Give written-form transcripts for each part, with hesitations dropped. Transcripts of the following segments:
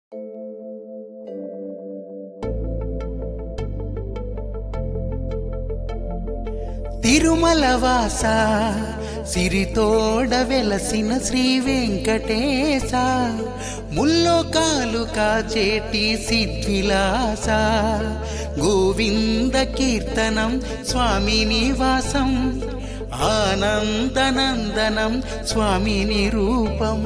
తిరుమల వాస సిరితోడ వెలసిన శ్రీ వెంకటేశ, ముల్లోకాలు కాచేటి సిద్విలాస, గోవింద కీర్తనం స్వామి నివాసం, ఆనందనందనం స్వామి నిరూపం.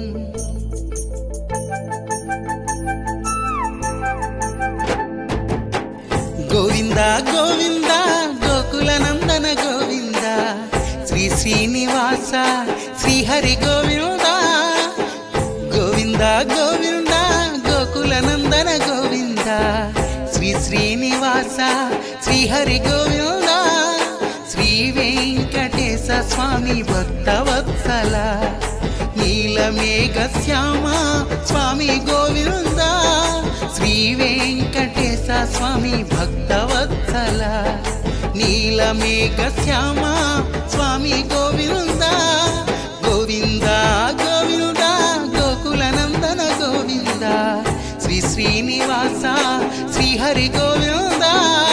గోవింద గోవింద గోకుల నందన గోవింద, శ్రీ శ్రీనివాస శ్రీహరి గోవింద. గోవింద గోవింద గోకుల నందన గోవింద, శ్రీ శ్రీనివాస శ్రీహరి గోవింద. శ్రీ వెంకటేశ స్వామి భక్తవత్సల, నీలమేఘ శ్యామ స్వామి గోవింద. శ్రీ వెంకటేశ స్వామి భక్తవత్సల, నీలమేఘ శ్యామ స్వామి గోవింద. గోవింద గోవింద గోకుల నందన గోవింద, శ్రీ శ్రీనివాస శ్రీహరి గోవింద.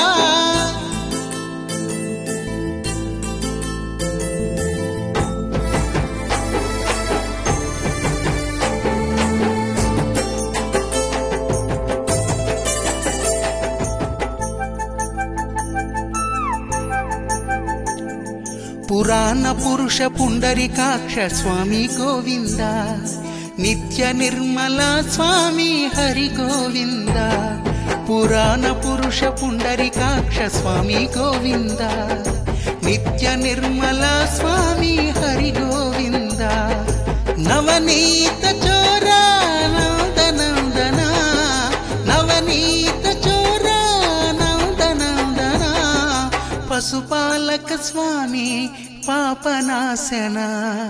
పురాణ పురుష పుండరీకాక్ష స్వామి గోవింద, నిత్య నిర్మల స్వామి హరి గోవింద. పురాణ పురుష పుండరీకాక్ష స్వామి గోవింద, నిత్య నిర్మల స్వామి హరి గోవింద. నవనీత చోర నందనందన, నవనీత చోర నందనందన, పశుపాలక స్వామి పాపనాశన.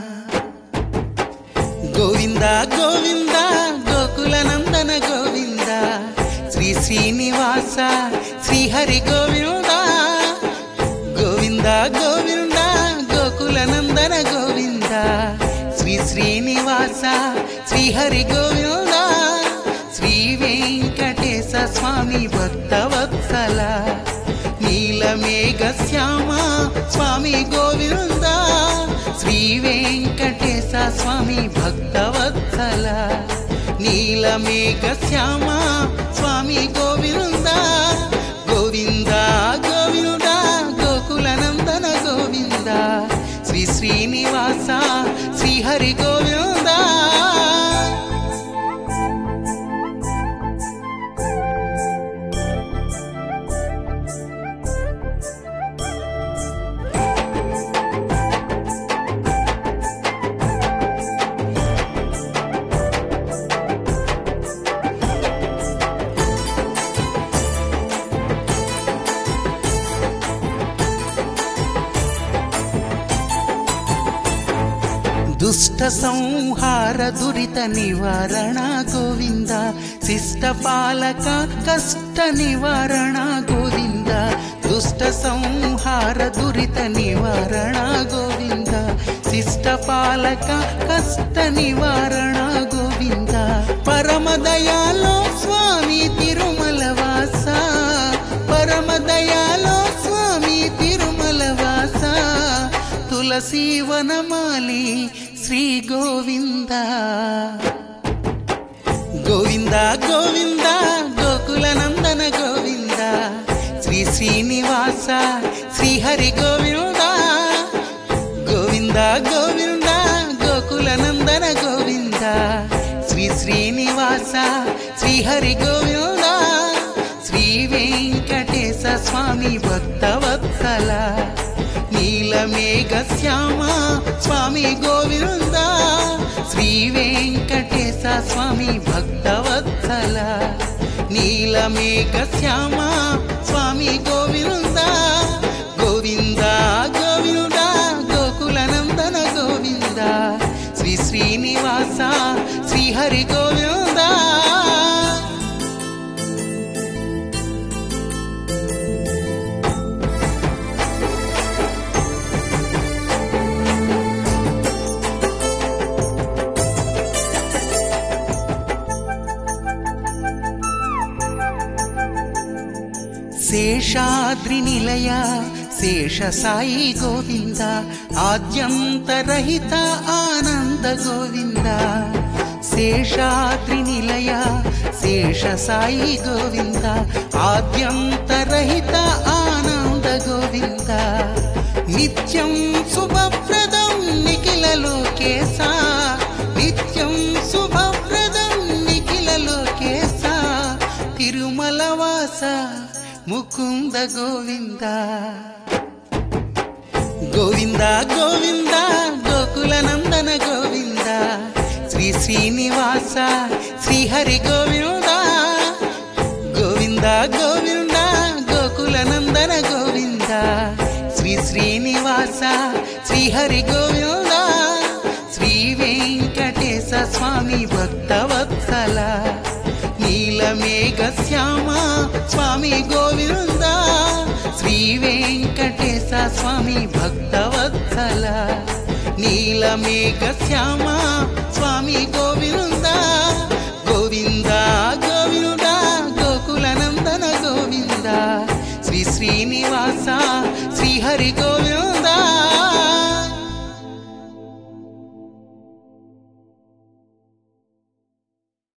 గోవింద గోవింద గోకుల నందన గోవింద, శ్రీ శ్రీనివాస శ్రీహరి గోవింద. గోవింద గోవింద గోకుల నందన గోవింద, శ్రీ శ్రీనివాస శ్రీహరి గోవింద. శ్రీ వెంకటేశ స్వామి భక్తవత్సల, నీలమేఘ శ్యామ స్వామి గోవింద. శ్రీ వెంకటేశ స్వామి భక్తవత్సల, నీలమేఘ శ్యామ స్వామి గోవింద. గోవింద గోవింద గోకుల నందన గోవింద, శ్రీ శ్రీనివాస శ్రీహరి గోవింద. దుష్ట సంహార దురిత నివారణ గోవింద, శిష్ట పాలక కష్ట నివారణ గోవింద. దుష్ట సంహార దురిత నివారణ గోవింద, శిష్ట పాలక కష్ట నివారణ గోవింద. పరమ దయాలో స్వామి తిరుమల వాస, పరమ దయాలో స్వామి తిరుమల వాస. తులసి వనమాలి శ్రీ గోవింద. గోవింద గోవింద గోకుల నందన గోవింద, శ్రీ శ్రీనివాస శ్రీహరి గోవింద. గోవింద గోవింద గోకుల నందన గోవింద, శ్రీ శ్రీనివాస శ్రీహరి గోవింద. శ్రీ వెంకటేశ స్వామి భక్తవత్సల, నీలమేఘ శ్యామ స్వామి గోవింద. శ్రీ వెంకటేశ స్వామి భక్తవత్సల, నీలమేఘ శ్యామ స్వామి గోవింద. గోవింద గోవింద గోకుల నందన గోవింద, శ్రీ శ్రీనివాస శ్రీహరి గోవింద. శేషాద్రి నిలయ శేష సాయి గోవింద ఆద్యంతరహిత ఆనంద గోవింద శేషాద్రి నిలయ శేష సాయి గోవింద ఆద్యంతరహిత ఆనంద గోవింద నిత్యం శుభప్రదం నిఖిల లోకేశ నిత్యం శుభప్రదం నిఖిల లోకేశ తిరుమల వాస ముకుంద గోవింద గోవింద గోవింద గోకుల నందన గోవింద శ్రీ శ్రీనివాస శ్రీహరి గోవింద గోవింద గోవింద గోకుల నందన గోవింద శ్రీ శ్రీనివాస శ్రీహరి గోవింద శ్రీ వెంకటేశ స్వామి భక్తవత్సల నీలమేఘ శ్యామ స్వామి గోవింద శ్రీ వెంకటేశ స్వామి భక్తవత్సల నీలమేఘ శ్యామ స్వామి గోవింద గోవింద గోవింద గోకుల నందన గోవింద శ్రీ శ్రీనివాస శ్రీహరి గో